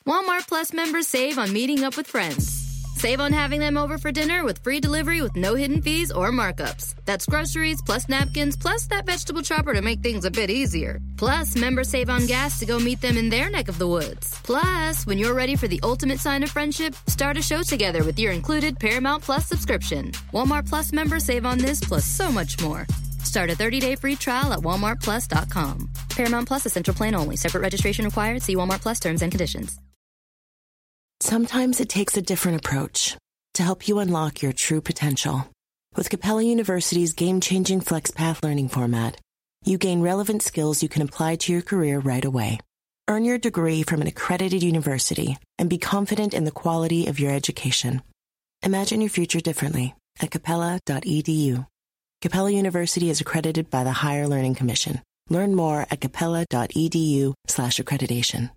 Walmart Plus members save on meeting up with friends. Save on having them over for dinner with free delivery with no hidden fees or markups. That's groceries, plus napkins, plus that vegetable chopper to make things a bit easier. Plus, members save on gas to go meet them in their neck of the woods. Plus, when you're ready for the ultimate sign of friendship, start a show together with your included Paramount Plus subscription. Walmart Plus members save on this plus so much more. Start a 30-day free trial at walmartplus.com. Paramount Plus Essential Plan only. Separate registration required. See Walmart Plus terms and conditions. Sometimes it takes a different approach to help you unlock your true potential. With Capella University's game-changing FlexPath learning format, you gain relevant skills you can apply to your career right away. Earn your degree from an accredited university and be confident in the quality of your education. Imagine your future differently at capella.edu. Capella University is accredited by the Higher Learning Commission. Learn more at capella.edu/accreditation.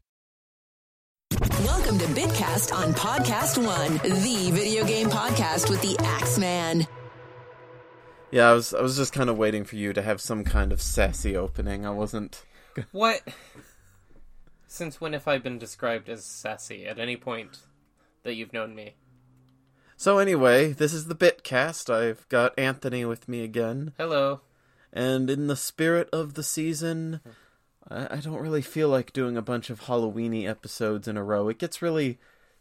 Welcome to Bitcast on Podcast One, the video game podcast with the Axeman. Yeah, I was just kind of waiting for you to have some kind of sassy opening. I wasn't... What? Since when have I been described as sassy at any point that you've known me? So anyway, this is the Bitcast. I've got Anthony with me again. Hello. And in the spirit of the season... I don't really feel like doing a bunch of Halloween-y episodes in a row. It gets really...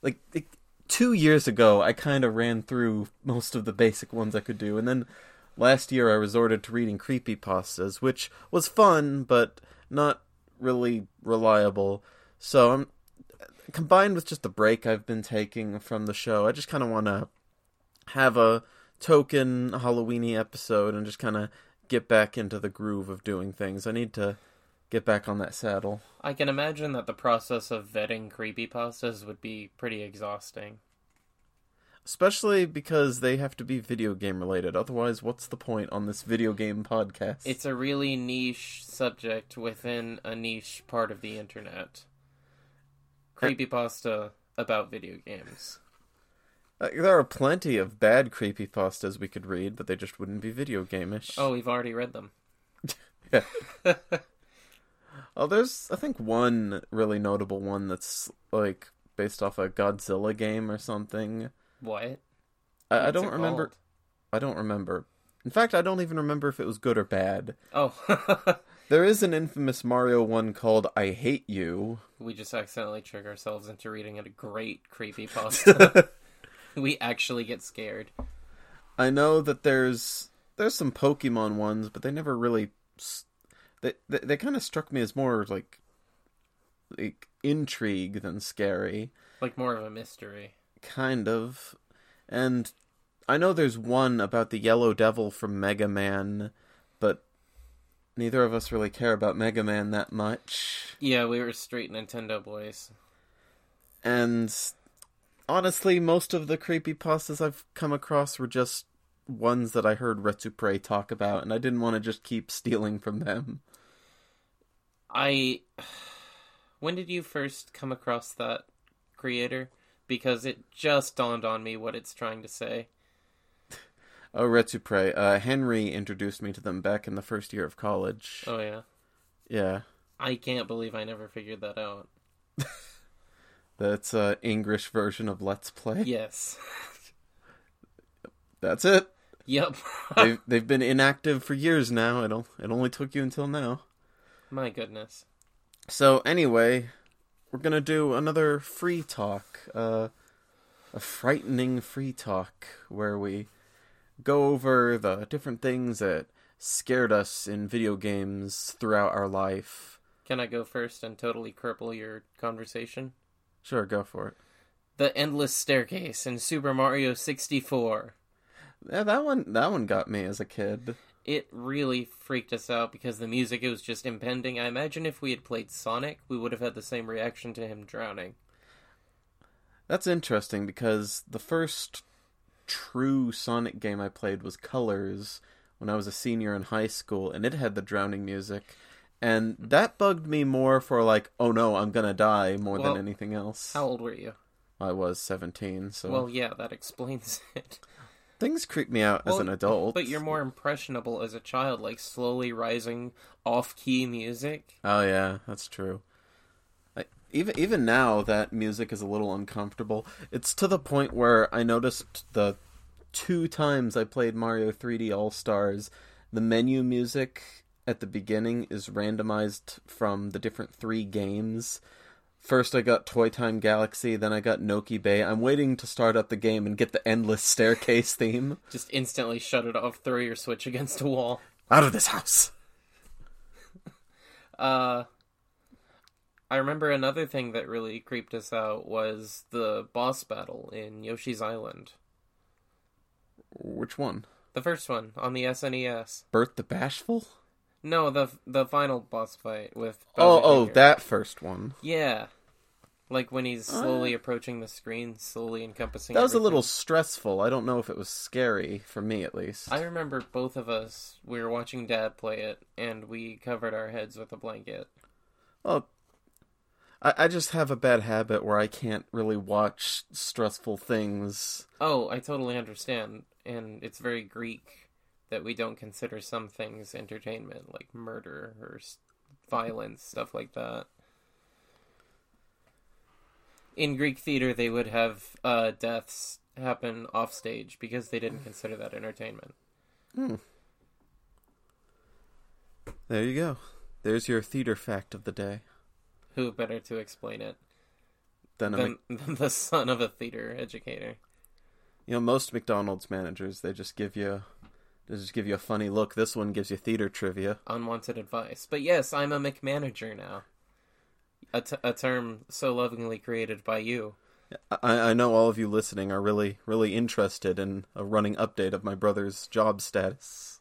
2 years ago, I kind of ran through most of the basic ones I could do, and then last year I resorted to reading creepypastas, which was fun, but not really reliable. So, combined with just the break I've been taking from the show, I just kind of want to have a token Halloween-y episode and just kind of get back into the groove of doing things. I need to get back on that saddle. I can imagine that the process of vetting creepypastas would be pretty exhausting. Especially because they have to be video game related. Otherwise, what's the point on this video game podcast? It's a really niche subject within a niche part of the internet. Creepypasta about video games. There are plenty of bad creepypastas we could read, but they just wouldn't be video game-ish. Oh, we've already read them. Yeah. Oh, there's, I think, one really notable one that's, based off a Godzilla game or something. What? I don't remember. Called? I don't remember. In fact, I don't even remember if it was good or bad. Oh. There is an infamous Mario one called I Hate You. We just accidentally trick ourselves into reading a great creepypasta. We actually get scared. I know that there's some Pokemon ones, but they never really... They kind of struck me as more like intrigue than scary. Like more of a mystery. Kind of. And I know there's one about the Yellow Devil from Mega Man, but neither of us really care about Mega Man that much. Yeah, we were straight Nintendo boys. And honestly, most of the creepypastas I've come across were just ones that I heard Retsupre talk about, and I didn't want to just keep stealing from them. When did you first come across that creator? Because it just dawned on me what it's trying to say. Oh, Retsupre. Henry introduced me to them back in the first year of college. Oh, yeah? Yeah. I can't believe I never figured that out. That's an English version of Let's Play? Yes. That's it. Yep. They've been inactive for years now. It only took you until now. My goodness. So anyway, we're gonna do another free talk, a frightening free talk, where we go over the different things that scared us in video games throughout our life. Can I go first and totally cripple your conversation? Sure, go for it. The Endless Staircase in Super Mario 64. Yeah, that one got me as a kid. It really freaked us out because the music, it was just impending. I imagine if we had played Sonic, we would have had the same reaction to him drowning. That's interesting because the first true Sonic game I played was Colors when I was a senior in high school, and it had the drowning music. And that bugged me more for oh no, I'm gonna die more than anything else. How old were you? I was 17, so... Well, yeah, that explains it. Things creep me out as an adult. But you're more impressionable as a child, slowly rising off-key music. Oh, yeah, that's true. Even now, that music is a little uncomfortable. It's to the point where I noticed the 2 times I played Mario 3D All-Stars, the menu music at the beginning is randomized from the different 3 games. First I got Toy Time Galaxy, then I got Noki Bay. I'm waiting to start up the game and get the Endless Staircase theme. Just instantly shut it off, throw your Switch against a wall. Out of this house! I remember another thing that really creeped us out was the boss battle in Yoshi's Island. Which one? The first one, on the SNES. Bert the Bashful? No, the final boss fight with Oh, Jr. that first one. Yeah. Like when he's slowly approaching the screen, slowly encompassing That was everything. a little stressful. I don't know if it was scary, for me at least. I remember both of us, we were watching Dad play it, and we covered our heads with a blanket. Well, I just have a bad habit where I can't really watch stressful things. Oh, I totally understand. And it's very Greek that we don't consider some things entertainment, like murder or violence, stuff like that. In Greek theater, they would have deaths happen off stage because they didn't consider that entertainment. There you go. There's your theater fact of the day. Who better to explain it Then than the son of a theater educator? you know, most McDonald's managers, they just give you a funny look. This one gives you theater trivia. Unwanted advice. But yes, I'm a McManager now. A term so lovingly created by you. I know all of you listening are really, really interested in a running update of my brother's job status.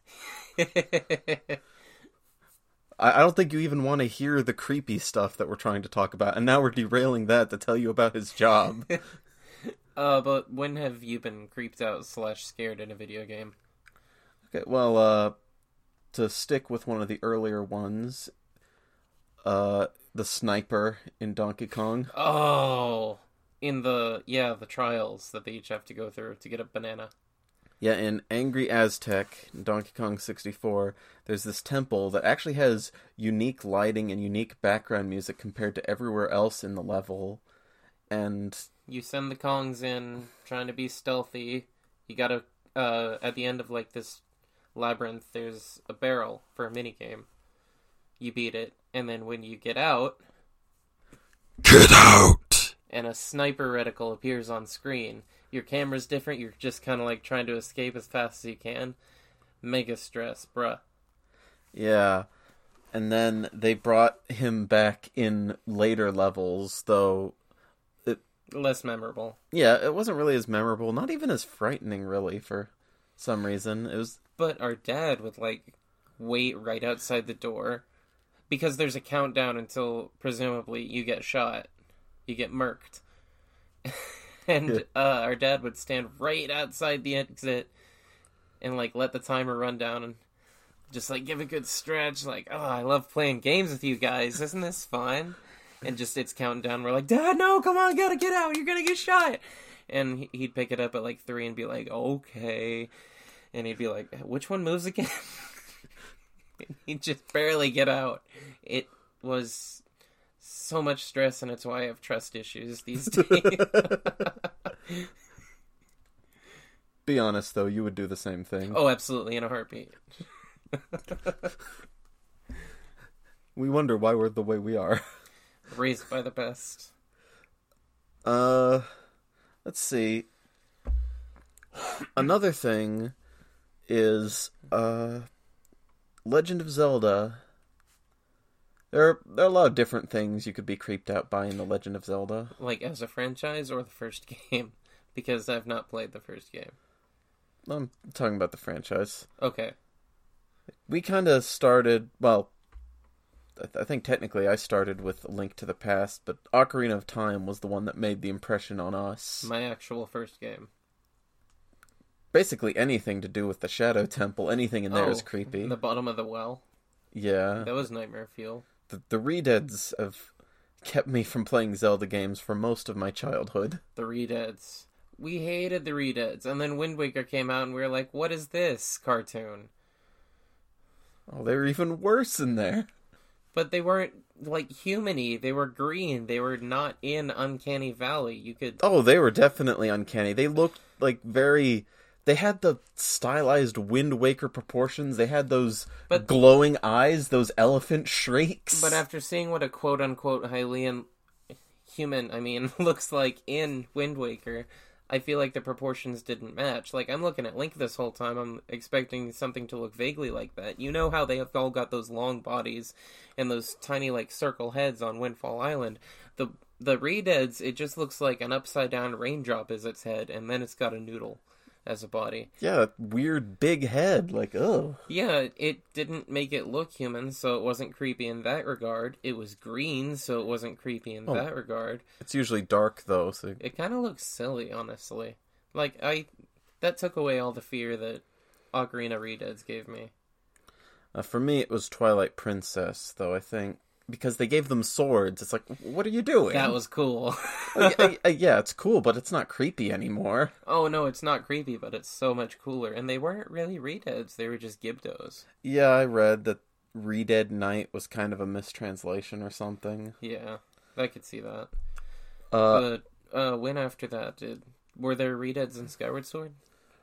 I don't think you even want to hear the creepy stuff that we're trying to talk about, and now we're derailing that to tell you about his job. But when have you been creeped out / scared in a video game? Okay, well, to stick with one of the earlier ones, the sniper in Donkey Kong. Oh, in the trials that they each have to go through to get a banana. Yeah, in Angry Aztec, in Donkey Kong 64, there's this temple that actually has unique lighting and unique background music compared to everywhere else in the level. And you send the Kongs in, trying to be stealthy. You gotta, at the end of, like, this labyrinth, there's a barrel for a minigame. You beat it, and then when you get out... Get out! And a sniper reticle appears on screen. Your camera's different, you're just kind of like trying to escape as fast as you can. Mega stress, bruh. Yeah. And then they brought him back in later levels, though... Less memorable. Yeah, it wasn't really as memorable, not even as frightening, really, for some reason. It was... But our dad would, like, wait right outside the door, because there's a countdown until, presumably, you get shot. You get murked. And our dad would stand right outside the exit and, like, let the timer run down and just, like, give a good stretch. Like, oh, I love playing games with you guys. Isn't this fun? And just, it's counting down. We're like, Dad, no, come on, gotta get out. You're gonna get shot. And he'd pick it up at, like, 3 and be like, okay. And he'd be like, which one moves again? And he'd just barely get out. It was... so much stress, and it's why I have trust issues these days. Be honest, though, you would do the same thing. Oh, absolutely, in a heartbeat. We wonder why we're the way we are. Raised by the best. Let's see. Another thing is, Legend of Zelda. There are a lot of different things you could be creeped out by in The Legend of Zelda. Like, as a franchise or the first game? Because I've not played the first game. I'm talking about the franchise. Okay. We kind of started, well, I think technically I started with A Link to the Past, but Ocarina of Time was the one that made the impression on us. My actual first game. Basically anything to do with the Shadow Temple, anything in there is creepy. The bottom of the well. Yeah. That was Nightmare Fuel. The Redeads have kept me from playing Zelda games for most of my childhood. The Redeads. We hated the Redeads. And then Wind Waker came out and we were like, what is this cartoon? Oh, they were even worse in there. But they weren't like human-y. They were green. They were not in Uncanny Valley. You could... Oh, they were definitely uncanny. They looked like very... They had the stylized Wind Waker proportions. They had those glowing eyes, those elephant shrieks. But after seeing what a quote-unquote Hylian human, looks like in Wind Waker, I feel like the proportions didn't match. Like, I'm looking at Link this whole time, I'm expecting something to look vaguely like that. You know how they have all got those long bodies and those tiny, like, circle heads on Windfall Island. The Redeads, it just looks like an upside-down raindrop is its head, and then it's got a noodle as a body. Yeah, weird big head, like, ugh. Yeah, it didn't make it look human, so it wasn't creepy in that regard. It was green, so it wasn't creepy in that regard. It's usually dark, though, so... It kind of looks silly, honestly. Like, that took away all the fear that Ocarina Redeads gave me. For me, it was Twilight Princess, though, I think. Because they gave them swords. It's like, what are you doing? That was cool. Yeah, it's cool, but it's not creepy anymore. Oh, no, it's not creepy, but it's so much cooler. And they weren't really Redeads, they were just Gibdos. Yeah, I read that Redead Knight was kind of a mistranslation or something. Yeah, I could see that. But when after that, were there Redeads in Skyward Sword?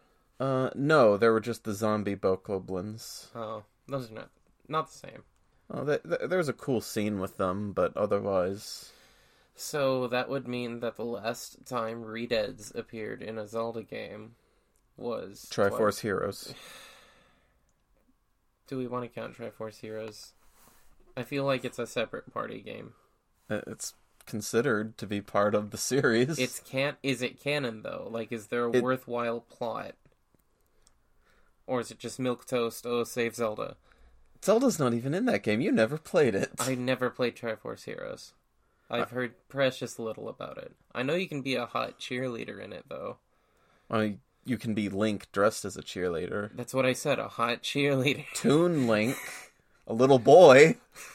No, there were just the zombie bokoblins. Oh, those are not the same. Oh, there's a cool scene with them, but otherwise... So that would mean that the last time Redeads appeared in a Zelda game was... Triforce Heroes. Do we want to count Triforce Heroes? I feel like it's a separate party game. It's considered to be part of the series. Is it canon, though? Like, is there a worthwhile plot? Or is it just milquetoast, oh, save Zelda? Zelda's not even in that game. You never played it. I never played Triforce Heroes. I've heard precious little about it. I know you can be a hot cheerleader in it, though. You can be Link dressed as a cheerleader. That's what I said, a hot cheerleader. Toon Link, a little boy.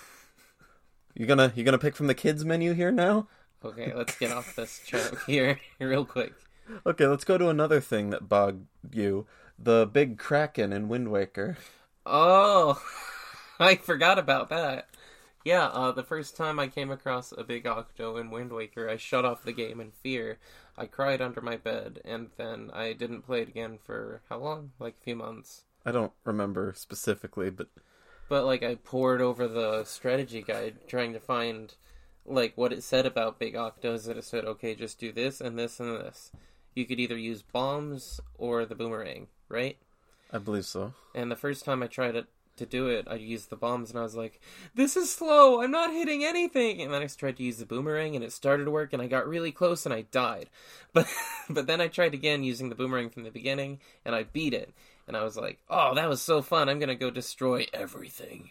You gonna pick from the kids menu here now? Okay, let's get off this joke here real quick. Okay, let's go to another thing that bugged you. The big Kraken in Wind Waker. Oh, I forgot about that. Yeah, the first time I came across a big Octo in Wind Waker, I shut off the game in fear. I cried under my bed, and then I didn't play it again for how long? Like a few months. I don't remember specifically, but... But, like, I pored over the strategy guide, trying to find, like, what it said about big Octos, and it said, okay, just do this, and this, and this. You could either use bombs or the boomerang, right? I believe so. And the first time I tried to do it, I used the bombs, and I was like, this is slow, I'm not hitting anything! And then I tried to use the boomerang, and it started to work, and I got really close, and I died. But then I tried again using the boomerang from the beginning, and I beat it. And I was like, oh, that was so fun, I'm gonna go destroy everything.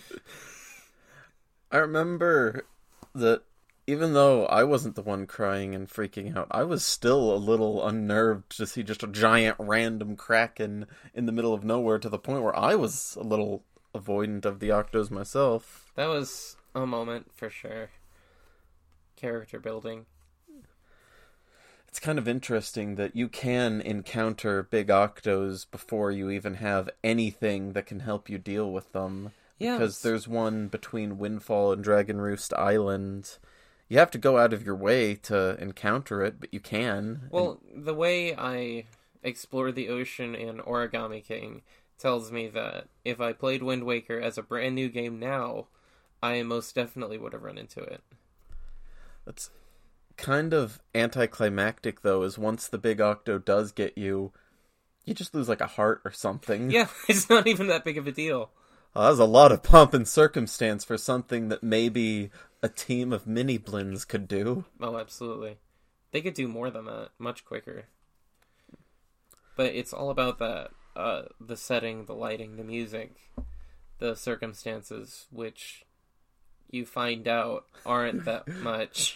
I remember that even though I wasn't the one crying and freaking out, I was still a little unnerved to see just a giant random Kraken in the middle of nowhere, to the point where I was a little avoidant of the Octos myself. That was a moment for sure. Character building. It's kind of interesting that you can encounter big Octos before you even have anything that can help you deal with them. Yeah, because there's one between Windfall and Dragon Roost Island. You have to go out of your way to encounter it, but you can. Well, the way I explore the ocean in Origami King tells me that if I played Wind Waker as a brand new game now, I most definitely would have run into it. That's kind of anticlimactic, though, is once the big Octo does get you, you just lose like a heart or something. Yeah, it's not even that big of a deal. That was a lot of pomp and circumstance for something that maybe a team of mini-blins could do. Oh, absolutely. They could do more than that, much quicker. But it's all about that, the setting, the lighting, the music, the circumstances, which you find out aren't that much.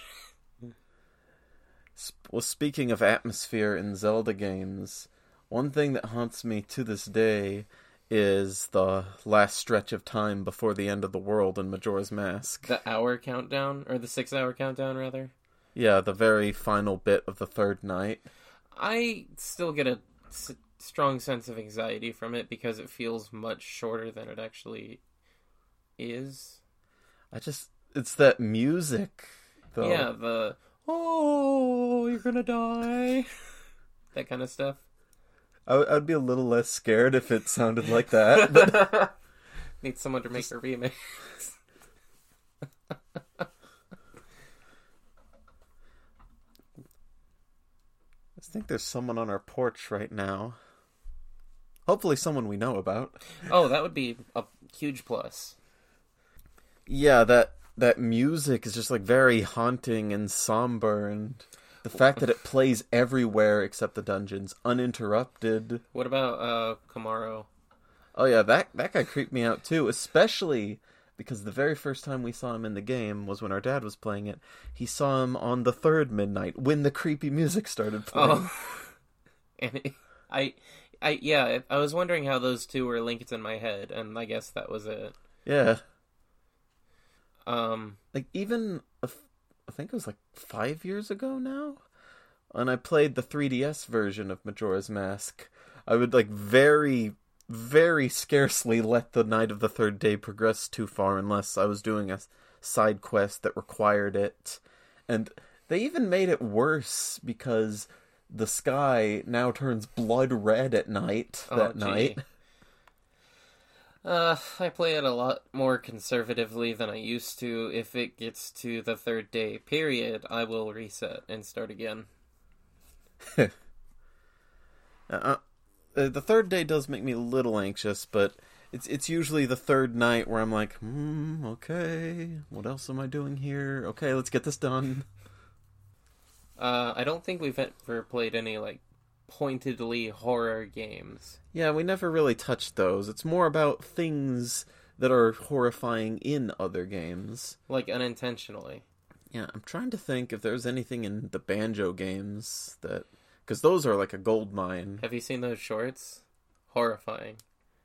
Well, speaking of atmosphere in Zelda games, one thing that haunts me to this day is the last stretch of time before the end of the world in Majora's Mask. The hour countdown? Or the 6-hour countdown, rather? Yeah, the very final bit of the third night. I still get a strong sense of anxiety from it because it feels much shorter than it actually is. it's that music, though. Yeah, the "oh, you're gonna die," that kind of stuff. I'd be a little less scared if it sounded like that. But... Need someone to make a remix. I think there's someone on our porch right now. Hopefully someone we know about. Oh, that would be a huge plus. Yeah, that music is just like very haunting and somber, and the fact that it plays everywhere except the dungeons, uninterrupted. What about Kamaro? Oh yeah, that guy creeped me out too, especially because the very first time we saw him in the game was when our dad was playing it. He saw him on the third midnight when the creepy music started playing. Oh. And I was wondering how those two were linked in my head, and I guess that was it. Yeah. Like, even, I think it was like 5 years ago now, when I played the 3DS version of Majora's Mask, I would, like, very, very scarcely let the night of the third day progress too far unless I was doing a side quest that required it. And they even made it worse because the sky now turns blood red at night night. I play it a lot more conservatively than I used to. If it gets to the third day period, I will reset and start again. The third day does make me a little anxious, but it's usually the third night where I'm like, okay, what else am I doing here? Okay, let's get this done. I don't think we've ever played any, like, pointedly horror games. Yeah, we never really touched those. It's more about things that are horrifying in other games. Like, unintentionally. Yeah, I'm trying to think if there's anything in the Banjo games that... Because those are like a gold mine. Have you seen those shorts? Horrifying.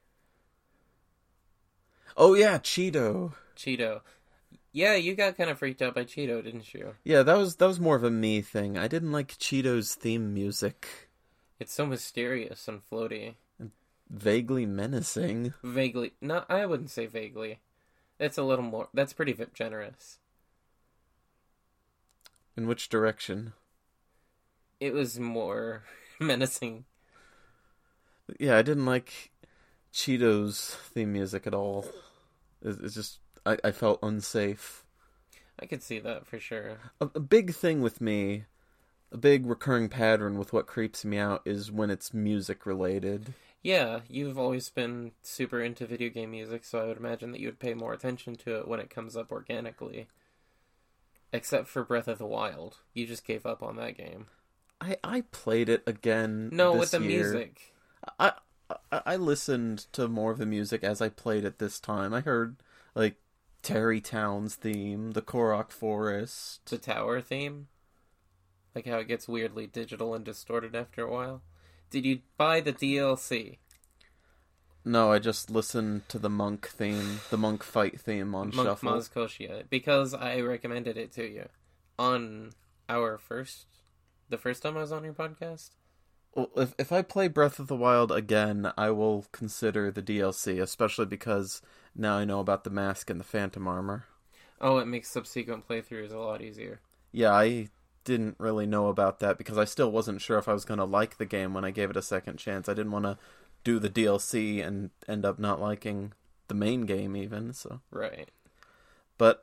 Oh yeah, Cheeto. Yeah, you got kind of freaked out by Cheeto, didn't you? Yeah, that was more of a me thing. I didn't like Cheeto's theme music. It's so mysterious and floaty. Vaguely menacing. Vaguely. No, I wouldn't say vaguely. It's a little more... That's pretty generous. In which direction? It was more menacing. Yeah, I didn't like Cheeto's theme music at all. It's just... I felt unsafe. I could see that for sure. A big thing with me... A big recurring pattern with what creeps me out is when it's music related. Yeah, you've always been super into video game music, so I would imagine that you would pay more attention to it when it comes up organically. Except for Breath of the Wild. You just gave up on that game. I played it again No, this with the year. music. I listened to more of the music as I played it this time. I heard, like, Terry Town's theme, the Korok Forest. The tower theme? Like how it gets weirdly digital and distorted after a while? Did you buy the DLC? No, I just listened to the monk theme, the monk fight theme on Monk Shuffle. Maz Koshia, because I recommended it to you on the first time I was on your podcast. Well, if I play Breath of the Wild again, I will consider the DLC, especially because now I know about the mask and the phantom armor. Oh, it makes subsequent playthroughs a lot easier. Yeah, I didn't really know about that because I still wasn't sure if I was going to like the game when I gave it a second chance. I didn't want to do the DLC and end up not liking the main game even, so. Right. But,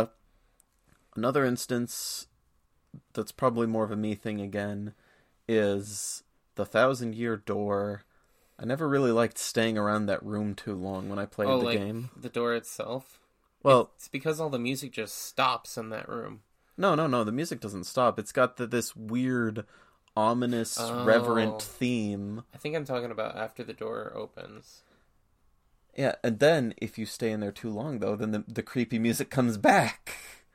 another instance that's probably more of a me thing again is the 1,000-Year Door. I never really liked staying around that room too long when I played the game. The door itself? Well, it's because all the music just stops in that room. No, the music doesn't stop. It's got this weird, ominous, reverent theme. I think I'm talking about after the door opens. Yeah, and then, if you stay in there too long, though, then the creepy music comes back.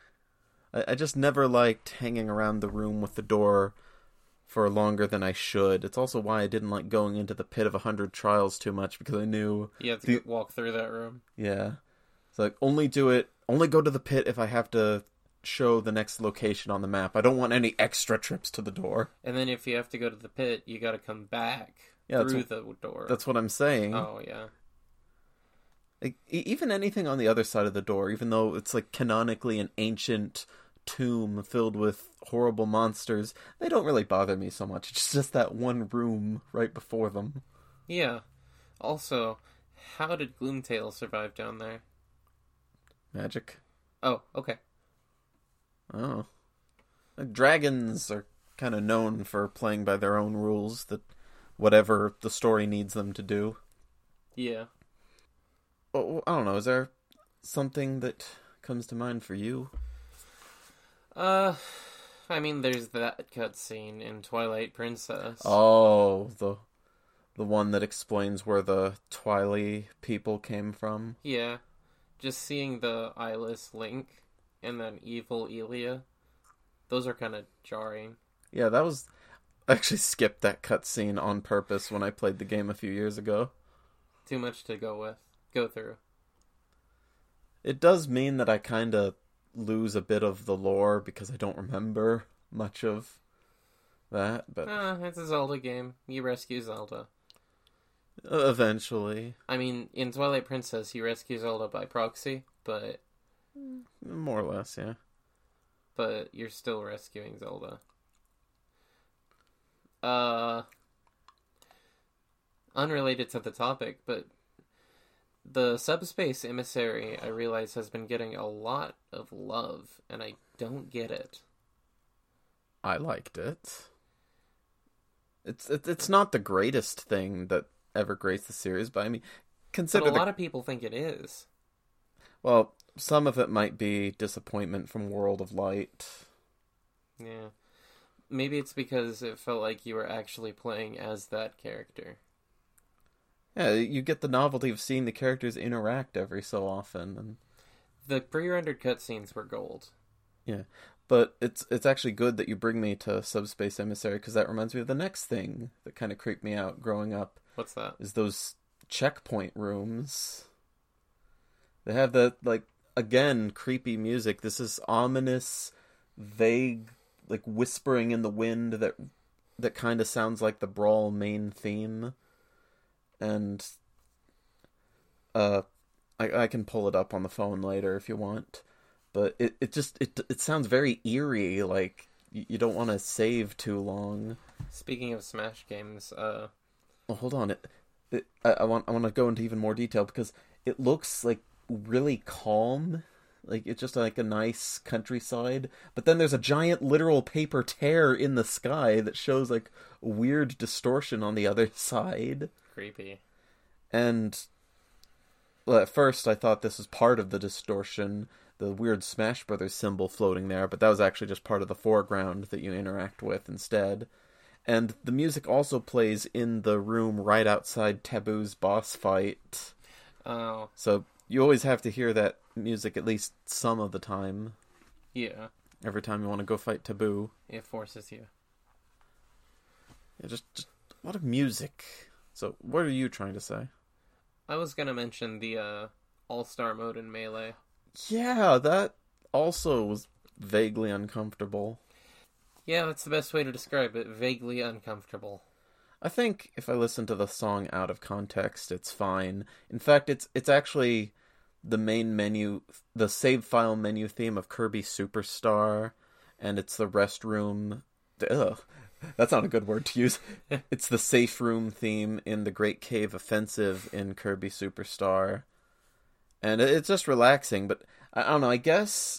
I just never liked hanging around the room with the door for longer than I should. It's also why I didn't like going into the Pit of 100 Trials too much, because I knew... You have to walk through that room. Yeah. It's like, only go to the pit if I have to show the next location on the map. I don't want any extra trips to the door. And then if you have to go to the pit, you gotta come back through the door. That's what I'm saying. Oh, yeah. Like, even anything on the other side of the door, even though it's like canonically an ancient tomb filled with horrible monsters, they don't really bother me so much. It's just that one room right before them. Yeah. Also, how did Gloomtail survive down there? Magic. Oh, okay. Oh. Dragons are kind of known for playing by their own rules, that whatever the story needs them to do. Yeah. Oh, I don't know, is there something that comes to mind for you? I mean, there's that cutscene in Twilight Princess. Oh, the one that explains where the Twily people came from? Yeah. Just seeing the eyeless Link and then evil Elia, those are kind of jarring. Yeah, that was... I actually skipped that cutscene on purpose when I played the game a few years ago. Too much to go through. It does mean that I kind of lose a bit of the lore because I don't remember much of that, but... It's a Zelda game. You rescue Zelda. Eventually. I mean, in Twilight Princess, you rescue Zelda by proxy, but... More or less, yeah. But you're still rescuing Zelda. Unrelated to the topic, but the Subspace Emissary, I realize, has been getting a lot of love, and I don't get it. I liked it. It's not the greatest thing that ever graced the series, but I mean, consider But a lot of people think it is. Well, some of it might be disappointment from World of Light. Yeah. Maybe it's because it felt like you were actually playing as that character. Yeah, you get the novelty of seeing the characters interact every so often, and The pre-rendered cutscenes were gold. yeah. But it's actually good that you bring me to Subspace Emissary, because that reminds me of the next thing that kind of creeped me out growing up. What's that? Is those checkpoint rooms. They have that, like, again, creepy music. This is ominous, vague, like, whispering in the wind that kind of sounds like the Brawl main theme. And I can pull it up on the phone later if you want. But it sounds very eerie, like you don't want to save too long. Speaking of Smash games, Oh, hold on. I want to go into even more detail because it looks like really calm. Like it's just like a nice countryside. But then there's a giant literal paper tear in the sky that shows like weird distortion on the other side. creepy. And well, at first I thought this was part of the distortion, the weird Smash Brothers symbol floating there, but that was actually just part of the foreground that you interact with instead. And the music also plays in the room right outside Taboo's boss fight. Oh. So you always have to hear that music at least some of the time. Yeah. Every time you want to go fight Taboo. It forces you. Yeah, just a lot of music. So what are you trying to say? I was gonna mention the All-Star mode in Melee. Yeah, that also was vaguely uncomfortable. Yeah, that's the best way to describe it. Vaguely uncomfortable. I think if I listen to the song out of context, it's fine. In fact, it's actually the main menu, the save file menu theme of Kirby Superstar, and it's the restroom. Ugh, that's not a good word to use. It's the safe room theme in the Great Cave Offensive in Kirby Superstar. And it's just relaxing, but I don't know, I guess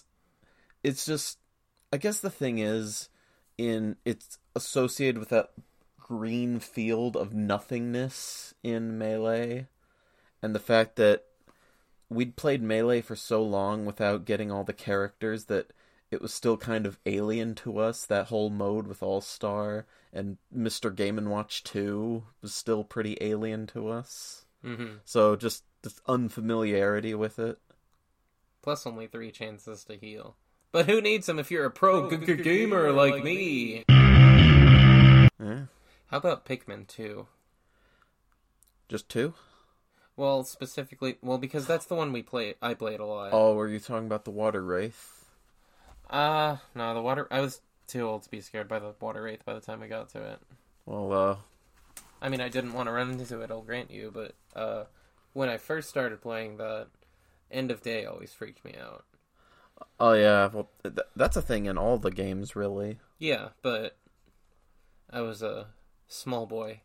the thing is, it's associated with that green field of nothingness in Melee, and the fact that we'd played Melee for so long without getting all the characters that it was still kind of alien to us, that whole mode with All-Star, and Mr. Game & Watch 2 was still pretty alien to us. Mm-hmm. So just this unfamiliarity with it. Plus only 3 chances to heal. But who needs them if you're a pro gamer like me? Yeah. How about Pikmin 2? Just 2? Well, specifically... Well, because that's the one I played a lot. Oh, were you talking about the Water Wraith? No, the water... I was too old to be scared by the Water Wraith by the time I got to it. Well, I mean, I didn't want to run into it, I'll grant you, but, When I first started playing that, end of day always freaked me out. Oh yeah, well that's a thing in all the games, really. Yeah, but I was a small boy.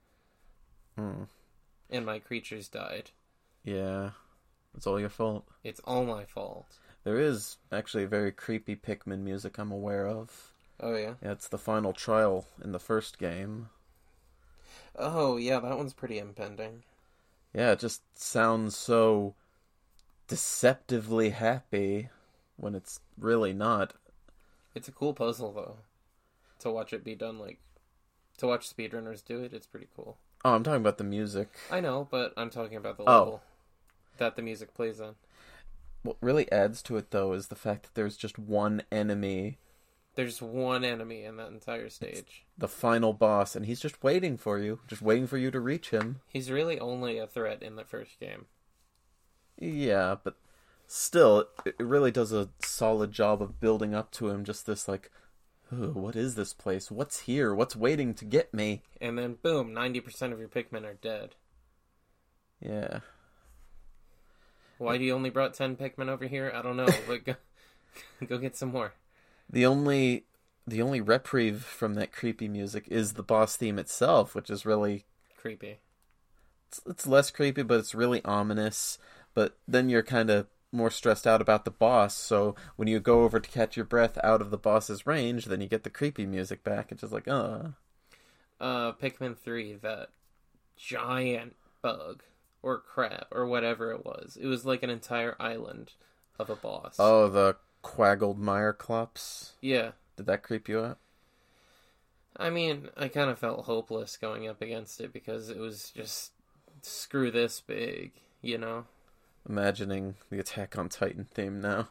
And my creatures died. Yeah, it's all your fault. It's all my fault. There is actually very creepy Pikmin music I'm aware of. Oh, yeah? Yeah, it's the final trial in the first game. Oh, yeah, that one's pretty impending. Yeah, it just sounds so deceptively happy when it's really not. It's a cool puzzle, though. To watch it be done, to watch speedrunners do it, it's pretty cool. Oh, I'm talking about the music. I know, but I'm talking about the level that the music plays in. What really adds to it, though, is the fact that there's just one enemy. There's one enemy in that entire stage. The final boss, and he's just waiting for you. Just waiting for you to reach him. He's really only a threat in the first game. Yeah, but still, it really does a solid job of building up to him. Just this, ooh, what is this place? What's here? What's waiting to get me? And then, boom, 90% of your Pikmin are dead. Yeah. Why do you only brought 10 Pikmin over here? I don't know, but go get some more. The only reprieve from that creepy music is the boss theme itself, which is really creepy. It's less creepy, but it's really ominous. But then you're kind of more stressed out about the boss, so when you go over to catch your breath out of the boss's range, then you get the creepy music back. It's just like, Pikmin 3, that giant bug, or crab, or whatever it was. It was like an entire island of a boss. Oh, the Quaggled Clops? Yeah. Did that creep you out? I mean, I kind of felt hopeless going up against it because it was just, screw this big, you know? Imagining the Attack on Titan theme now.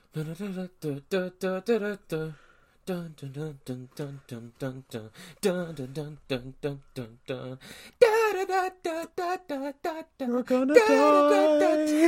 You're gonna die.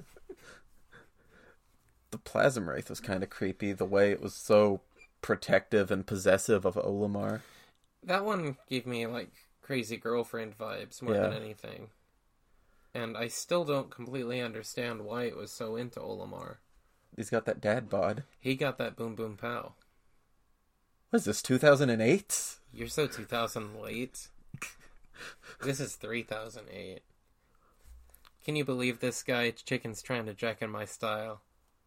The Plasm Wraith was kind of creepy, the way it was so protective and possessive of Olimar. That one gave me, crazy girlfriend vibes more than anything. And I still don't completely understand why it was so into Olimar. He's got that dad bod. He got that boom boom pow. What is this, 2008? You're so 2000 late. This is 3008. Can you believe this guy chicken's trying to jack in my style?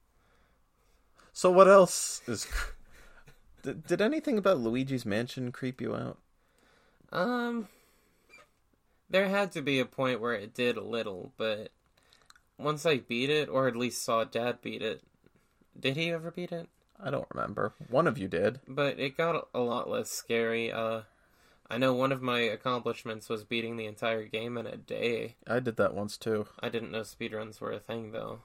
So what else is... Did anything about Luigi's Mansion creep you out? There had to be a point where it did a little, but once I beat it, or at least saw Dad beat it... Did he ever beat it? I don't remember. One of you did. But it got a lot less scary. I know one of my accomplishments was beating the entire game in a day. I did that once, too. I didn't know speedruns were a thing, though.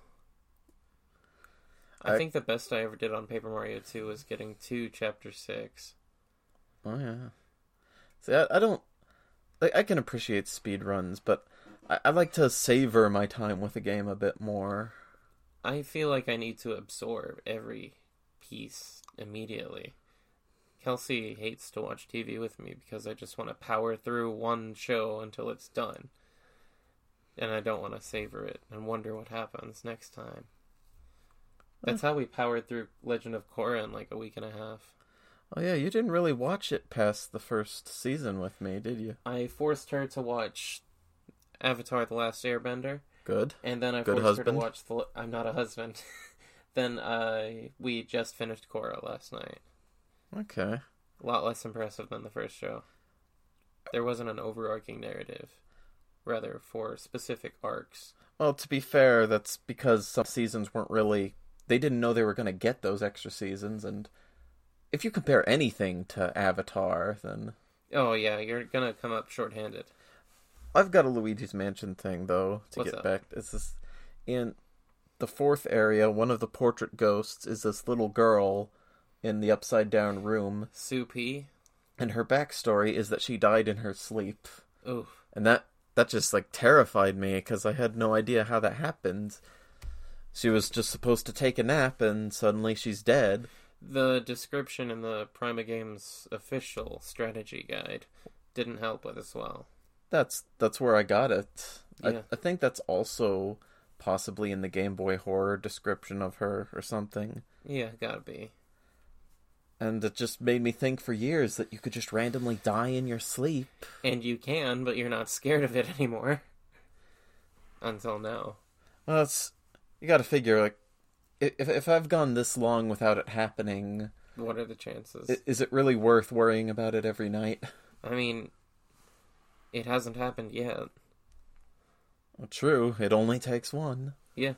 I think the best I ever did on Paper Mario 2 was getting to Chapter 6. Oh, yeah. See, I don't... I can appreciate speedruns, but I like to savor my time with the game a bit more. I feel like I need to absorb every piece immediately. Kelsey hates to watch TV with me because I just want to power through one show until it's done. And I don't want to savor it and wonder what happens next time. That's how we powered through Legend of Korra in a week and a half. Oh yeah, you didn't really watch it past the first season with me, did you? I forced her to watch Avatar: The Last Airbender. Good. And then I forced her to watch I'm Not a Husband. Then we just finished Korra last night. Okay. A lot less impressive than the first show. There wasn't an overarching narrative. Rather, for specific arcs. Well, to be fair, that's because some seasons weren't really... They didn't know they were going to get those extra seasons, and if you compare anything to Avatar, then... Oh, yeah, you're going to come up shorthanded. I've got a Luigi's Mansion thing, though, to What's get up? back. It's this... In the fourth area, one of the portrait ghosts is this little girl in the upside-down room. Sue P. And her backstory is that she died in her sleep. Ooh. And that just, terrified me, because I had no idea how that happened. She was just supposed to take a nap, and suddenly she's dead. The description in the Prima Games official strategy guide didn't help with as well. That's where I got it. Yeah. I think that's also possibly in the Game Boy Horror description of her or something. Yeah, gotta be. And it just made me think for years that you could just randomly die in your sleep. And you can, but you're not scared of it anymore. Until now. Well, you gotta figure, like, if I've gone this long without it happening... What are the chances? Is it really worth worrying about it every night? I mean, it hasn't happened yet. Well, true. It only takes one. Yeah.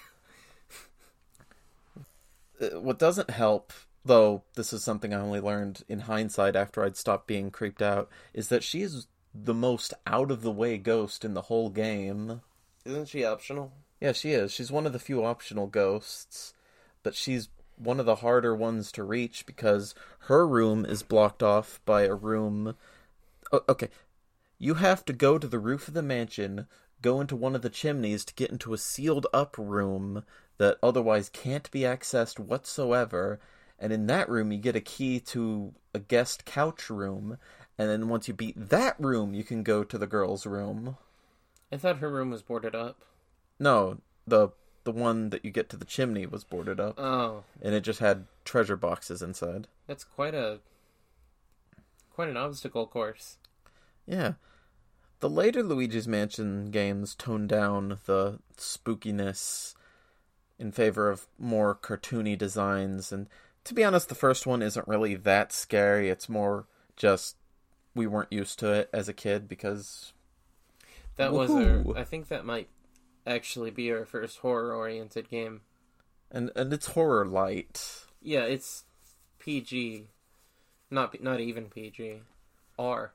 What doesn't help, though this is something I only learned in hindsight after I'd stopped being creeped out, is that she is the most out-of-the-way ghost in the whole game. Isn't she optional? Yeah, she is. She's one of the few optional ghosts, but she's one of the harder ones to reach because her room is blocked off by a room... Okay, you have to go to the roof of the mansion, go into one of the chimneys to get into a sealed-up room that otherwise can't be accessed whatsoever, and in that room you get a key to a guest couch room, and then once you beat that room, you can go to the girl's room. I thought her room was boarded up. No, the one that you get to the chimney was boarded up. Oh. And it just had treasure boxes inside. That's quite an obstacle course. Yeah. The later Luigi's Mansion games toned down the spookiness in favor of more cartoony designs, and to be honest, the first one isn't really that scary. It's more just we weren't used to it as a kid because... That Woohoo! was I think that might actually be our first horror-oriented game. And it's horror light. Yeah, it's PG. Not even PG. R.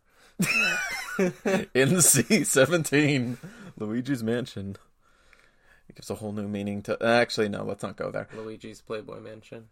NC-17. Luigi's Mansion. It gives a whole new meaning to... Actually, no, let's not go there. Luigi's Playboy Mansion.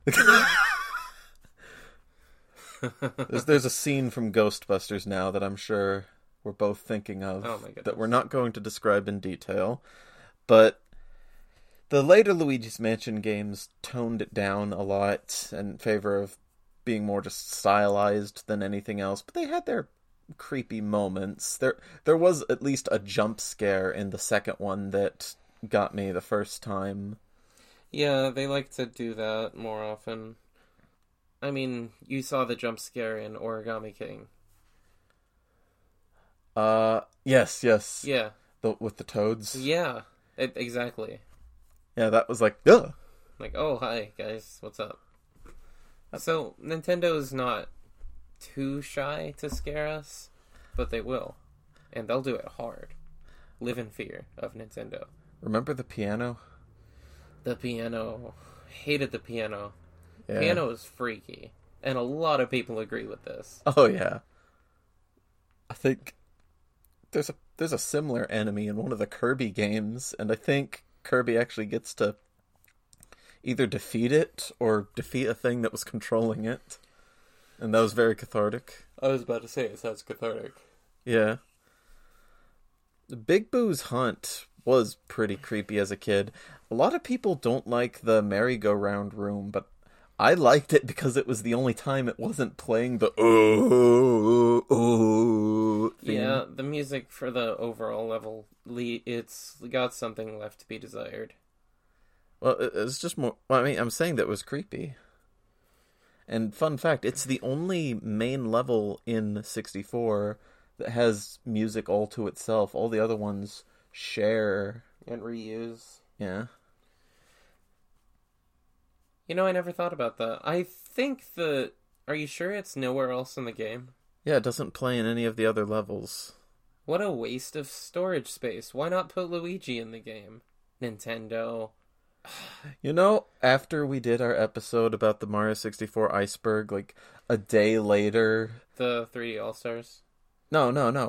There's a scene from Ghostbusters now that I'm sure we're both thinking of. Oh my goodness. That we're not going to describe in detail. But the later Luigi's Mansion games toned it down a lot in favor of being more just stylized than anything else. But they had their creepy moments. There was at least a jump scare in the second one that got me the first time. Yeah, they like to do that more often. I mean, you saw the jump scare in Origami King. Yes. Yeah. With the toads. Yeah, exactly. Yeah, that was like, ugh. Like, oh, hi, guys, what's up? So, Nintendo is not too shy to scare us, but they will. And they'll do it hard. Live in fear of Nintendo. Remember the piano? The piano. Hated the piano. Yeah. Piano is freaky. And a lot of people agree with this. Oh, yeah. I think there's a similar enemy in one of the Kirby games, and I think Kirby actually gets to either defeat it or defeat a thing that was controlling it. And that was very cathartic. I was about to say, it sounds cathartic. Yeah. Big Boo's Hunt was pretty creepy as a kid. A lot of people don't like the merry-go-round room, but I liked it because it was the only time it wasn't playing the theme. Yeah, the music for the overall level, it's got something left to be desired. Well, it's just more... Well, I mean, I'm saying that it was creepy. And fun fact, it's the only main level in 64 that has music all to itself. All the other ones share. And reuse. Yeah. You know, I never thought about that. I think Are you sure it's nowhere else in the game? Yeah, it doesn't play in any of the other levels. What a waste of storage space. Why not put Luigi in the game? Nintendo. You know, after we did our episode about the Mario 64 iceberg, like, a day later... The 3D All-Stars? No.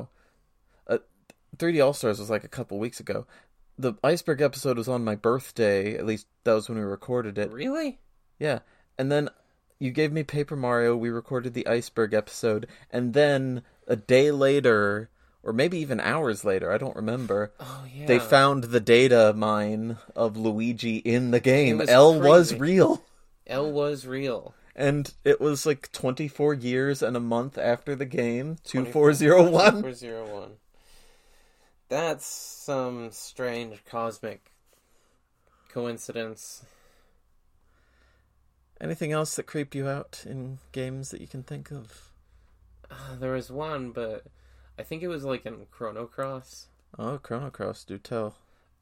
3D All-Stars was like a couple weeks ago. The iceberg episode was on my birthday, at least that was when we recorded it. Really? Yeah, and then you gave me Paper Mario, we recorded the iceberg episode, and then a day later, or maybe even hours later, I don't remember, they found the data mine of Luigi in the game. L was real. L was real. And it was like 24 years and a month after the game, 2401. 2401. That's some strange cosmic coincidence. Anything else that creeped you out in games that you can think of? There was one, but I think it was like in Chrono Cross. Oh, Chrono Cross, do tell.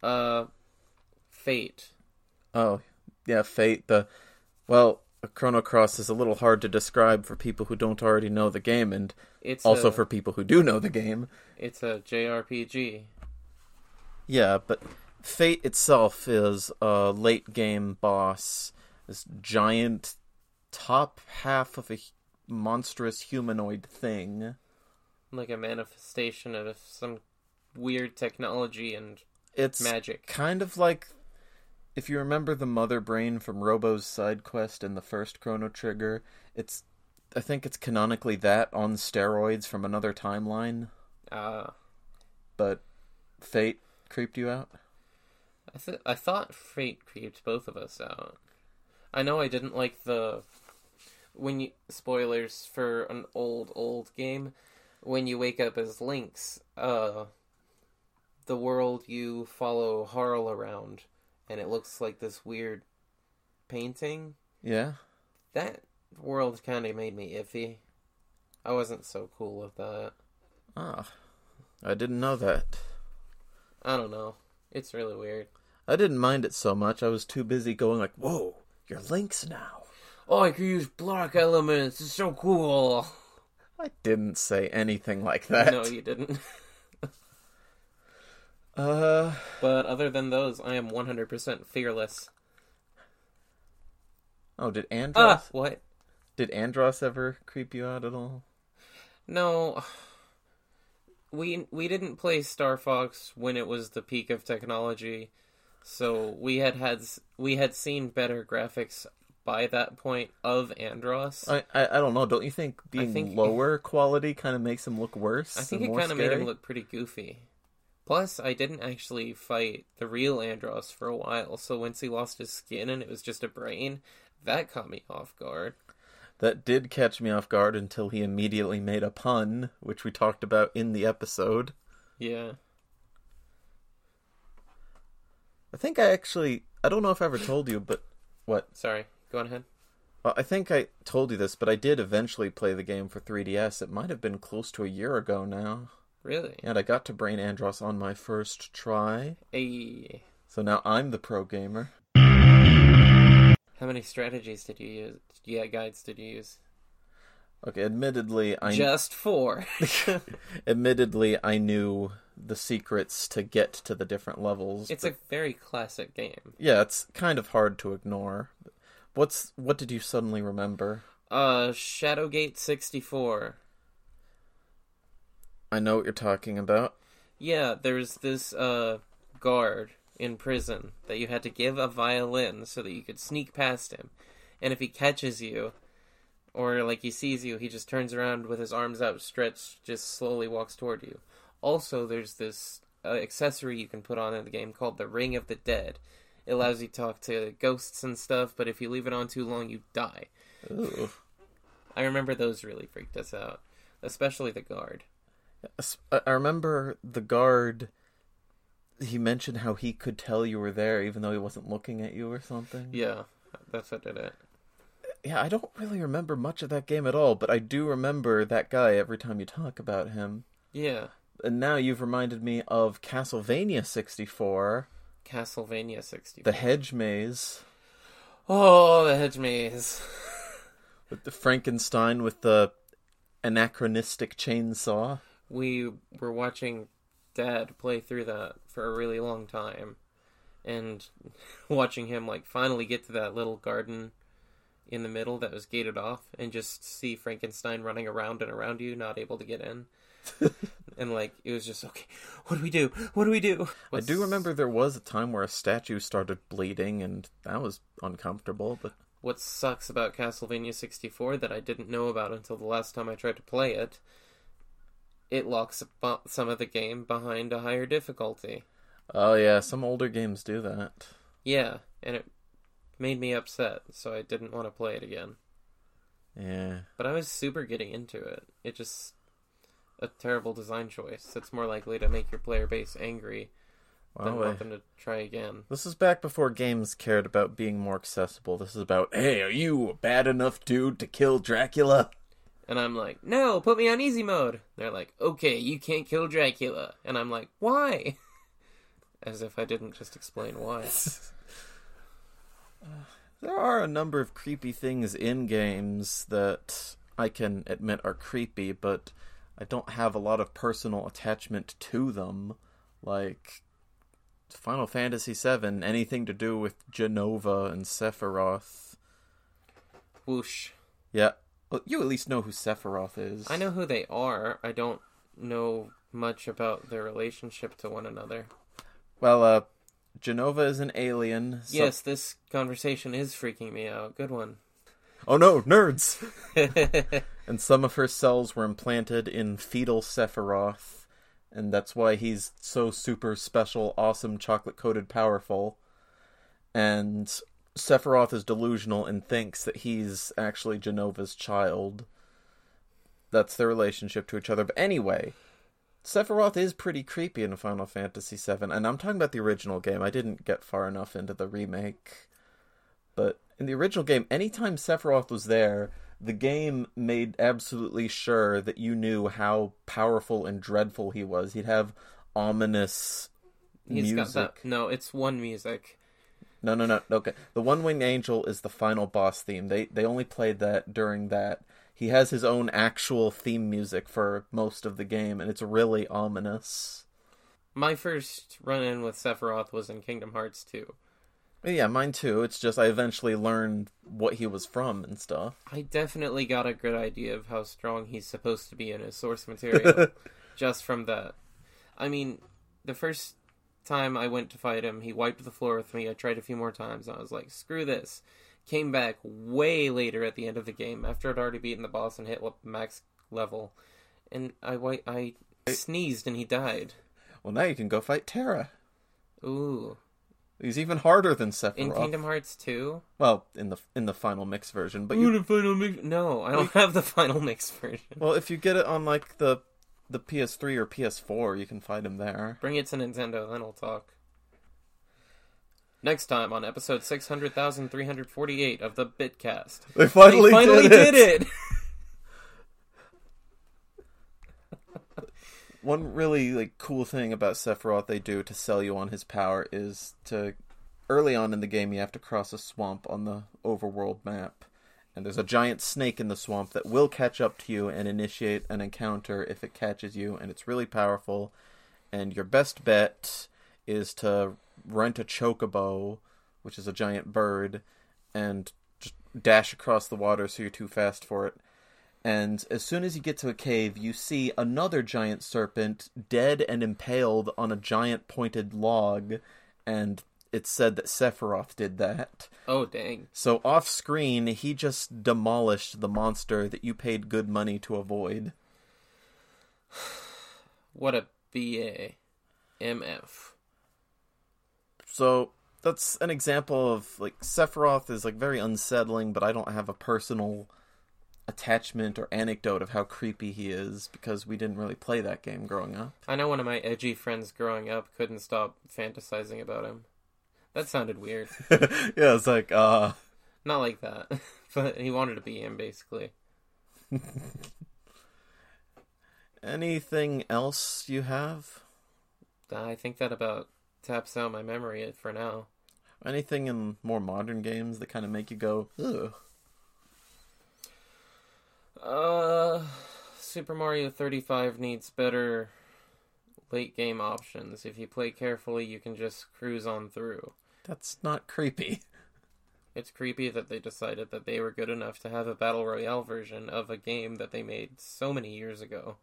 Fate. Oh, yeah, Fate. Chrono Cross is a little hard to describe for people who don't already know the game, and It's also for people who do know the game. It's a JRPG. Yeah, but Fate itself is a late game boss, this giant top half of a monstrous humanoid thing. Like a manifestation of some weird technology and It's magic. kind of like, if you remember the Mother Brain from Robo's side quest in the first Chrono Trigger, I think it's canonically that on steroids from another timeline. But Fate creeped you out? I thought Fate creeped both of us out. I know I didn't like spoilers for an old game. When you wake up as Lynx, the world you follow Harl around, and it looks like this weird painting. Yeah? That world kind of made me iffy. I wasn't so cool with that. Ah, I didn't know that. I don't know. It's really weird. I didn't mind it so much. I was too busy going like, whoa, you're Lynx now. Oh, I can use block elements. It's so cool. I didn't say anything like that. No, you didn't. Uh, But other than those, I am 100% fearless. Oh, did Andros? What? Did Andros ever creep you out at all? No. We didn't play Star Fox when it was the peak of technology, so we had seen better graphics by that point of Andros. I don't know. Don't you think being lower quality kind of makes him look worse? I think and it more kind of made scary? him look pretty goofy. Plus, I didn't actually fight the real Andros for a while, so once he lost his skin and it was just a brain, that caught me off guard. That did catch me off guard until he immediately made a pun, which we talked about in the episode. Yeah. I don't know if I ever told you, but what? Sorry, go on ahead. Well, I think I told you this, but I did eventually play the game for 3DS. It might have been close to a year ago now. Really? And I got to Brain Andros on my first try. Hey. So now I'm the pro gamer. How many strategies did you use? Yeah, guides did you use? Okay, admittedly, Just 4. Admittedly, I knew the secrets to get to the different levels. It's a very classic game. Yeah, it's kind of hard to ignore. What did you suddenly remember? Shadowgate 64. I know what you're talking about. Yeah, there's this guard in prison that you had to give a violin so that you could sneak past him. And if he catches you, or like he sees you, he just turns around with his arms outstretched, just slowly walks toward you. Also, there's this accessory you can put on in the game called the Ring of the Dead. It allows you to talk to ghosts and stuff, but if you leave it on too long, you die. Ooh. I remember those really freaked us out, especially the guard. I remember the guard, he mentioned how he could tell you were there even though he wasn't looking at you or something. Yeah, that's what did it. Yeah, I don't really remember much of that game at all, but I do remember that guy every time you talk about him. Yeah. And now you've reminded me of Castlevania 64. Castlevania 64. The Hedge Maze. Oh, the Hedge Maze. With the Frankenstein with the anachronistic chainsaw. We were watching Dad play through that for a really long time. And watching him, like, finally get to that little garden in the middle that was gated off and just see Frankenstein running around and around you, not able to get in. And, like, it was just, okay, what do we do? What do we do? I do remember there was a time where a statue started bleeding, and that was uncomfortable, but... What sucks about Castlevania 64 that I didn't know about until the last time I tried to play it, it locks some of the game behind a higher difficulty. Oh yeah, some older games do that. Yeah, and it made me upset, so I didn't want to play it again. Yeah. But I was super getting into it. It just... a terrible design choice. It's more likely to make your player base angry than want them to try again. This is back before games cared about being more accessible. This is about, hey, are you a bad enough dude to kill Dracula? And I'm like, no, put me on easy mode. They're like, okay, you can't kill Dracula. And I'm like, why? As if I didn't just explain why. There are a number of creepy things in games that I can admit are creepy, but I don't have a lot of personal attachment to them. Like Final Fantasy VII, anything to do with Jenova and Sephiroth. Whoosh. Yeah. Well, you at least know who Sephiroth is. I know who they are. I don't know much about their relationship to one another. Well, Jenova is an alien. So... Yes, this conversation is freaking me out. Good one. Oh no, nerds! And some of her cells were implanted in fetal Sephiroth, and that's why he's so super special, awesome, chocolate-coated, powerful. And Sephiroth is delusional and thinks that he's actually Genova's child. That's their relationship to each other. But anyway, Sephiroth is pretty creepy in Final Fantasy VII, and I'm talking about the original game. I didn't get far enough into the remake. But in the original game, anytime Sephiroth was there, the game made absolutely sure that you knew how powerful and dreadful he was. He'd have ominous music. Got that. No, it's one music. No. Okay. The One-Winged Angel is the final boss theme. They only played that during that. He has his own actual theme music for most of the game, and it's really ominous. My first run-in with Sephiroth was in Kingdom Hearts 2. Yeah, mine too. It's just I eventually learned what he was from and stuff. I definitely got a good idea of how strong he's supposed to be in his source material just from that. I mean, the first time I went to fight him, he wiped the floor with me. I tried a few more times, and I was like, screw this. Came back way later at the end of the game, after I'd already beaten the boss and hit max level, and I sneezed and he died. Well, now you can go fight Terra. Ooh. He's even harder than Sephiroth. In Kingdom Hearts 2? Well, in the final mix version, but the final mix? No, I don't have the final mix version. Well, if you get it on like the PS3 or PS4, you can find him there. Bring it to Nintendo, then we'll talk. Next time on episode 600,348 of the Bitcast. They finally did it! One really cool thing about Sephiroth they do to sell you on his power is to... Early on in the game, you have to cross a swamp on the overworld map. And there's a giant snake in the swamp that will catch up to you and initiate an encounter if it catches you. And it's really powerful. And your best bet is to rent a chocobo, which is a giant bird, and just dash across the water so you're too fast for it. And as soon as you get to a cave, you see another giant serpent dead and impaled on a giant pointed log, and it's said that Sephiroth did that. Oh, dang. So off screen, he just demolished the monster that you paid good money to avoid. What a BA. MF. So that's an example of Sephiroth is very unsettling, but I don't have a personal attachment or anecdote of how creepy he is because we didn't really play that game growing up. I know one of my edgy friends growing up couldn't stop fantasizing about him. That sounded weird. Yeah, it's Not like that. But he wanted to be him, basically. Anything else you have? I think that about taps out my memory for now. Anything in more modern games that kind of make you go, ugh? Super Mario 35 needs better late game options. If you play carefully, you can just cruise on through. That's not creepy. It's creepy that they decided that they were good enough to have a Battle Royale version of a game that they made so many years ago.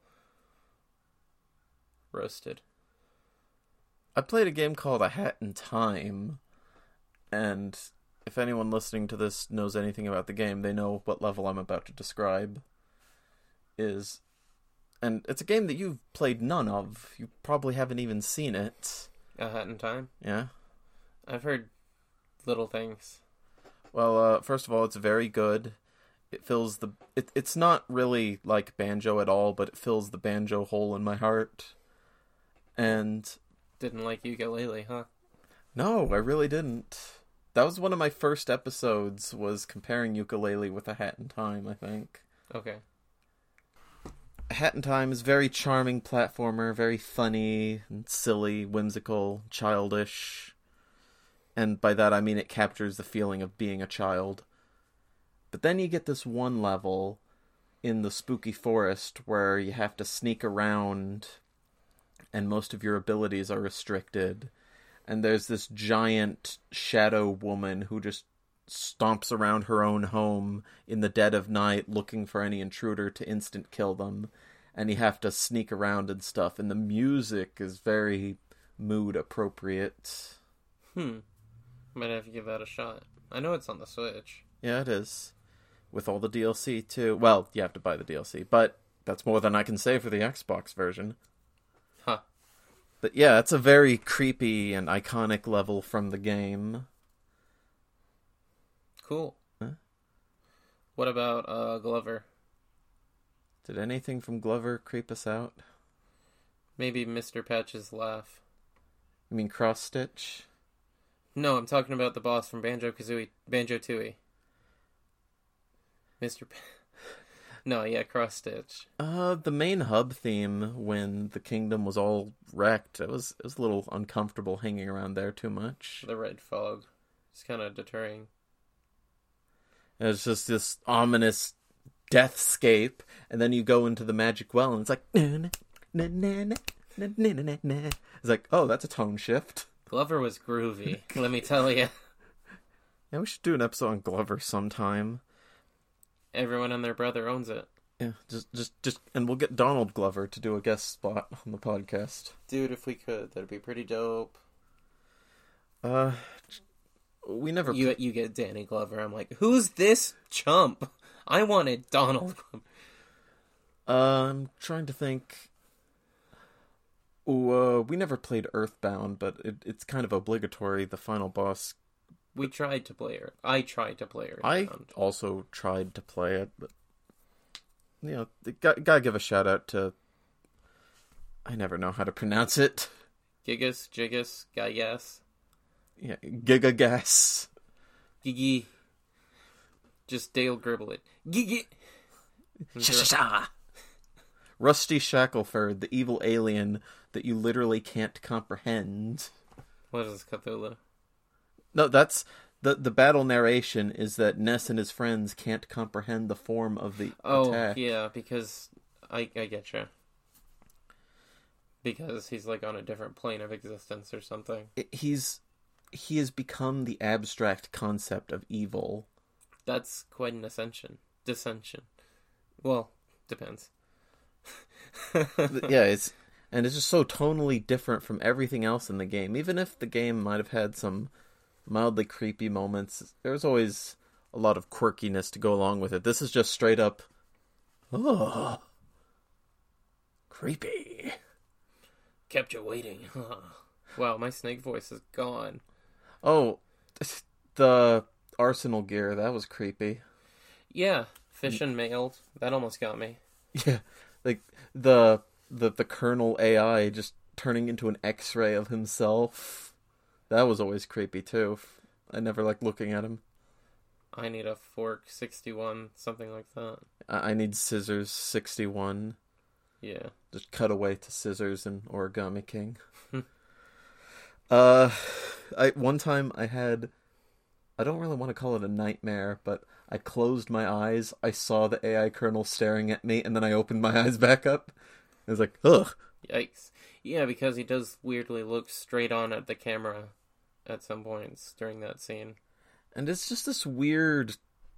Roasted. I played a game called A Hat in Time, and if anyone listening to this knows anything about the game, they know what level I'm about to describe is. And it's a game that you've played none of. You probably haven't even seen it. A Hat in Time? Yeah. I've heard little things. Well, first of all, it's very good. It fills the... It's not really like Banjo at all, but it fills the Banjo hole in my heart. And... Didn't like Yooka-Laylee, huh? No, I really didn't. That was one of my first episodes, was comparing Yooka-Laylee with A Hat in Time, I think. Okay. A Hat in Time is very charming platformer, very funny and silly, whimsical, childish. And by that I mean it captures the feeling of being a child. But then you get this one level in the spooky forest where you have to sneak around and most of your abilities are restricted. And there's this giant shadow woman who just stomps around her own home in the dead of night looking for any intruder to instant kill them. And you have to sneak around and stuff. And the music is very mood appropriate. Might have to give that a shot. I know it's on the Switch. Yeah, it is. With all the DLC, too. Well, you have to buy the DLC, but that's more than I can say for the Xbox version. Huh. But yeah, it's a very creepy and iconic level from the game. Cool. Huh? What about Glover? Did anything from Glover creep us out? Maybe Mr. Patch's laugh. You mean Cross-Stitch? No, I'm talking about the boss from Banjo-Tooie. No, yeah, Cross-Stitch. The main hub theme when the kingdom was all wrecked, it was a little uncomfortable hanging around there too much. The red fog. It's kind of deterring. It's just this ominous deathscape, and then you go into the magic well, and it's like... It's like, oh, that's a tone shift. Glover was groovy, let me tell you. Yeah, we should do an episode on Glover sometime. Everyone and their brother owns it. Yeah, just, and we'll get Donald Glover to do a guest spot on the podcast. Dude, if we could, that'd be pretty dope. We never... You get Danny Glover, I'm like, who's this chump? I wanted Donald Glover. I'm trying to think... we never played Earthbound, but it's kind of obligatory, the final boss. We tried to play it. I tried to play Earthbound. I also tried to play it, but... You know, gotta give a shout out to... I never know how to pronounce it. Gigas, Gygas. Yeah, Gigagas. Gigi. Just Dale Gribble it. Gigi! Rusty Shackleford, the evil alien that you literally can't comprehend. What is Cthulhu? No, that's... The battle narration is that Ness and his friends can't comprehend the form of the attack. Oh, yeah, because... I get you. Because he's, like, on a different plane of existence or something. He has become the abstract concept of evil. That's quite an dissension. Well, depends. Yeah, it's just so tonally different from everything else in the game. Even if the game might have had some mildly creepy moments, there's always a lot of quirkiness to go along with it. This is just straight up, oh, creepy. Kept you waiting. Wow, my snake voice is gone. Oh, the arsenal gear, that was creepy. Yeah, fish and mailed. That almost got me. Yeah, like the Colonel AI just turning into an X-ray of himself. That was always creepy too. I never liked looking at him. I need a fork 61, something like that. I need scissors 61. Yeah. Just cut away to scissors and Origami King. One time I had, I don't really want to call it a nightmare, but I closed my eyes, I saw the AI Colonel staring at me, and then I opened my eyes back up. I was like, ugh. Yikes. Yeah, because he does weirdly look straight on at the camera at some points during that scene. And it's just this weird...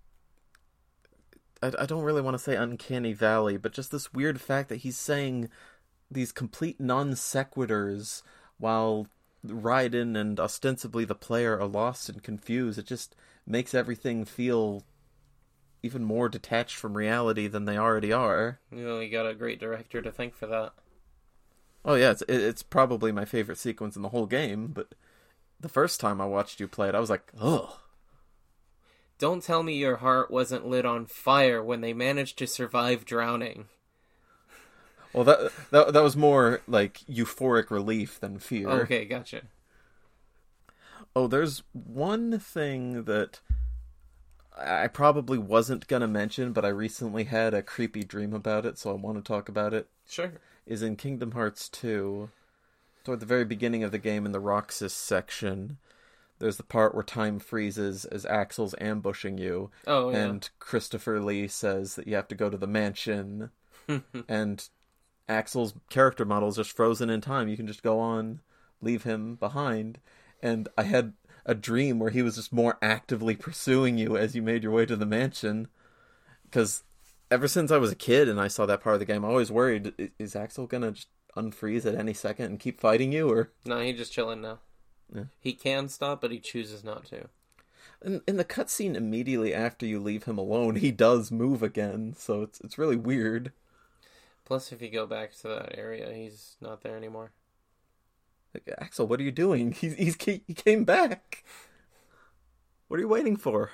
I don't really want to say uncanny valley, but just this weird fact that he's saying these complete non-sequiturs while Raiden and ostensibly the player are lost and confused. It just makes everything feel even more detached from reality than they already are. You know, you got a great director to thank for that. Oh yeah, it's probably my favorite sequence in the whole game, but the first time I watched you play it, I was like, ugh. Don't tell me your heart wasn't lit on fire when they managed to survive drowning. Well, that was more like euphoric relief than fear. Okay, gotcha. Oh, there's one thing that I probably wasn't going to mention, but I recently had a creepy dream about it, so I want to talk about it. Sure. Is in Kingdom Hearts 2, toward the very beginning of the game in the Roxas section, there's the part where time freezes as Axel's ambushing you. Oh, yeah. And Christopher Lee says that you have to go to the mansion, and Axel's character model is just frozen in time. You can just go on, leave him behind. And I had a dream where he was just more actively pursuing you as you made your way to the mansion. Because ever since I was a kid and I saw that part of the game, I always worried, is Axel going to just unfreeze at any second and keep fighting you? Or No, he's just chilling now. Yeah. He can stop, but he chooses not to. In the cutscene immediately after you leave him alone, he does move again, so it's really weird. Plus, if you go back to that area, he's not there anymore. Like, Axel, what are you doing? He came back. What are you waiting for?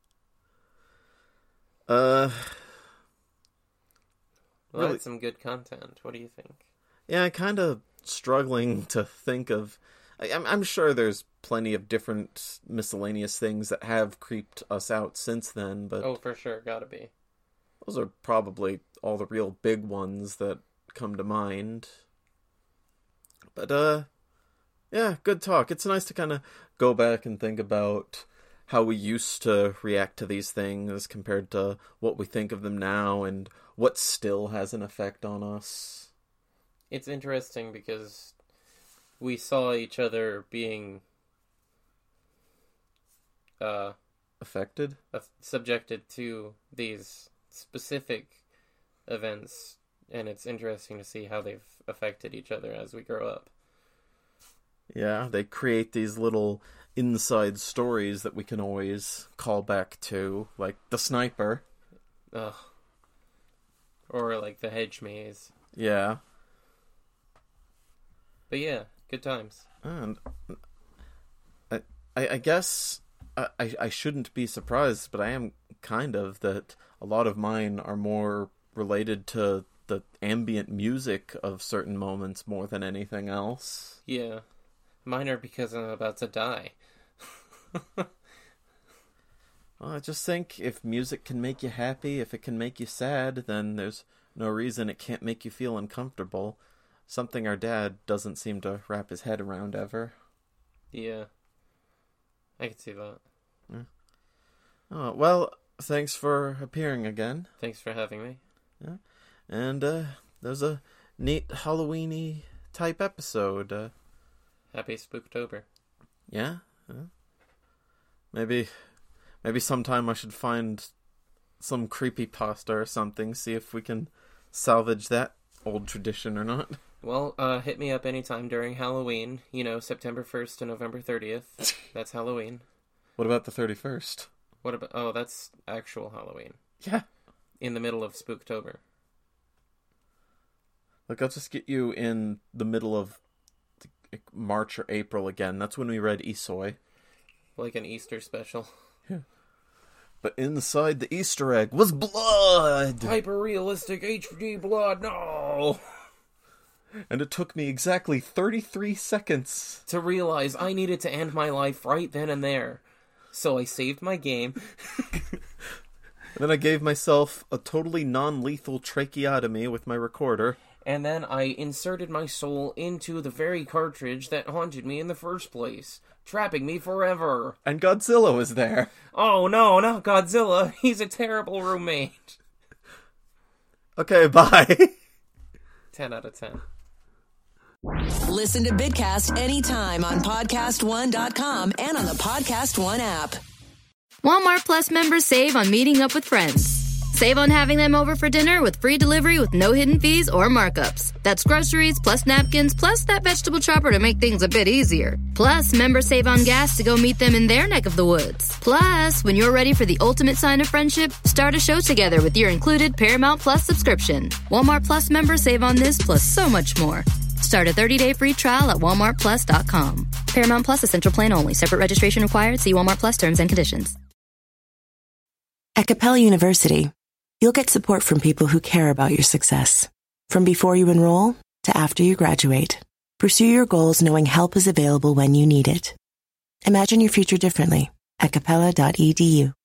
Well, really, that's some good content. What do you think? Yeah, kind of struggling to think of... I'm sure there's plenty of different miscellaneous things that have creeped us out since then, but... Oh, for sure, gotta be. Those are probably all the real big ones that come to mind. But, yeah, good talk. It's nice to kind of go back and think about how we used to react to these things compared to what we think of them now and what still has an effect on us. It's interesting because we saw each other being affected? Subjected to these specific events, and it's interesting to see how they've affected each other as we grow up. Yeah, they create these little inside stories that we can always call back to, like the sniper. Ugh. Or like the hedge maze. Yeah. But yeah, good times. And I guess I shouldn't be surprised, but I am kind of, that a lot of mine are more related to the ambient music of certain moments more than anything else. Yeah. Mine are because I'm about to die. Well, I just think if music can make you happy, if it can make you sad, then there's no reason it can't make you feel uncomfortable. Something our dad doesn't seem to wrap his head around ever. Yeah. I can see that. Yeah. Oh, well, thanks for appearing again. Thanks for having me. Yeah. And that was a neat Halloween-y type episode. Happy Spooktober. Yeah? Maybe sometime I should find some creepypasta or something, see if we can salvage that old tradition or not. Well, hit me up anytime during Halloween. You know, September 1st to November 30th. That's Halloween. What about the 31st? What about... Oh, that's actual Halloween. Yeah. In the middle of Spooktober. Look, I'll just get you in the middle of March or April again. That's when we read Isoi. Like an Easter special. Yeah. But inside the Easter egg was blood! Hyper-realistic HD blood, no! And it took me exactly 33 seconds to realize I needed to end my life right then and there. So I saved my game. And then I gave myself a totally non-lethal tracheotomy with my recorder. And then I inserted my soul into the very cartridge that haunted me in the first place, trapping me forever. And Godzilla was there. Oh no, not Godzilla. He's a terrible roommate. Okay, bye. 10 out of 10. Listen to Bitcast anytime on podcastone.com and on the Podcast One app. Walmart Plus members save on meeting up with friends. Save on having them over for dinner with free delivery with no hidden fees or markups. That's groceries plus napkins plus that vegetable chopper to make things a bit easier. Plus, members save on gas to go meet them in their neck of the woods. Plus, when you're ready for the ultimate sign of friendship, start a show together with your included Paramount Plus subscription. Walmart Plus members save on this plus so much more. Start a 30-day free trial at walmartplus.com. Paramount Plus Essential Plan only. Separate registration required. See Walmart Plus terms and conditions. At Capella University, you'll get support from people who care about your success. From before you enroll to after you graduate, pursue your goals knowing help is available when you need it. Imagine your future differently at capella.edu.